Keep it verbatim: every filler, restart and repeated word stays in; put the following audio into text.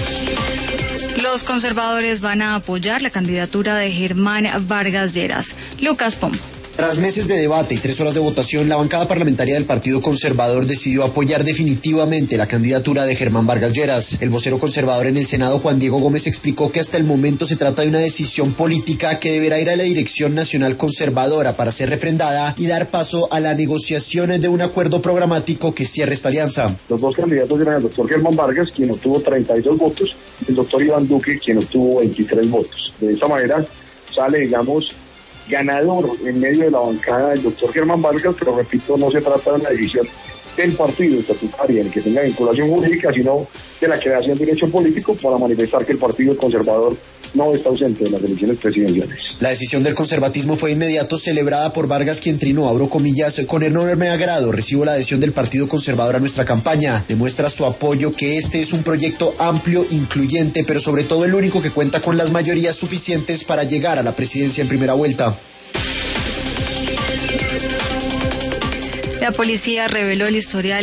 Los conservadores van a apoyar la candidatura de Germán Vargas Lleras. Lucas Pombo. Tras meses de debate y tres horas de votación, la bancada parlamentaria del Partido Conservador decidió apoyar definitivamente la candidatura de Germán Vargas Lleras. El vocero conservador en el Senado, Juan Diego Gómez, explicó que hasta el momento se trata de una decisión política que deberá ir a la Dirección Nacional Conservadora para ser refrendada y dar paso a la negociación de un acuerdo programático que cierre esta alianza. Los dos candidatos eran el doctor Germán Vargas, quien obtuvo treinta y dos votos, y el doctor Iván Duque, quien obtuvo veintitrés votos. De esta manera sale, digamos, ganador en medio de la bancada del doctor Germán Vargas, pero repito, no se trata de una decisión del partido estatutario en el que tenga vinculación jurídica, sino de la creación de derecho político para manifestar que el Partido Conservador no está ausente de las elecciones presidenciales. La decisión del conservatismo fue inmediato celebrada por Vargas, quien trinó, abro comillas, con enorme agrado recibo la adhesión del Partido Conservador a nuestra campaña. Demuestra su apoyo que este es un proyecto amplio, incluyente, pero sobre todo el único que cuenta con las mayorías suficientes para llegar a la presidencia en primera vuelta. La policía reveló el historial